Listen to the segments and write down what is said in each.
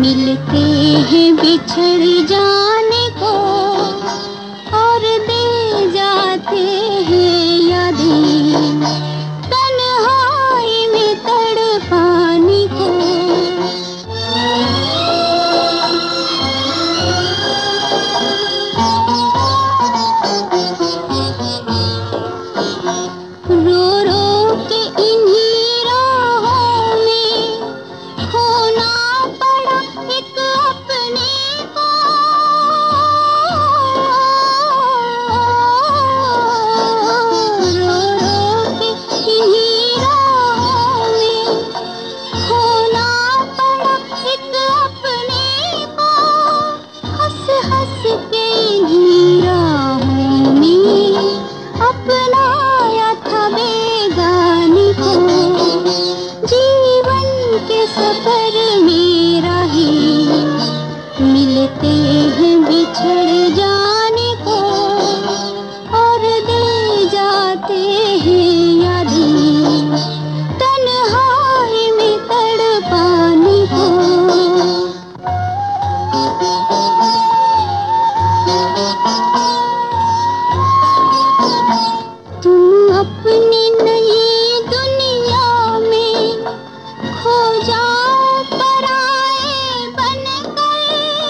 मिलते हैं बिछड़ जाने को और दे जाते हैं यादें तन्हाई में तड़पाने को। रो रो के इन्हीं राहों में खोना पड़ा एक अपने को। रो रो के इन्हीं राहों में खोना पड़ा एक अपने को। हंस हंस के इन्हीं राहों में अपनाया था बेगानी को। जीवन के सफर में राहें मिलते हैं बिछड़ जाने को और दे जाते हैं यादें तन्हाई में तड़पाने को। तुम अपनी नई दुनिया में खो जाओ पराए बनकर।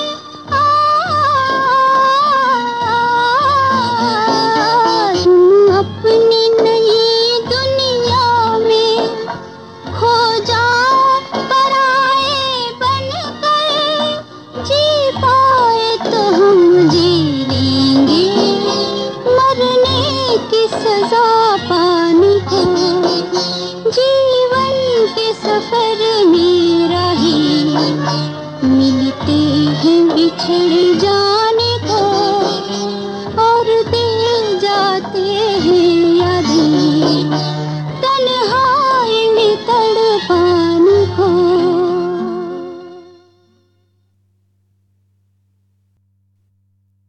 तुम अपनी नई दुनिया में खो जाओ पराए बनकर। जी पाए तो हम जी लेंगे मरने की सजा पाने को। जीवन के सफर में राहें मिलते हैं बिछड़ जा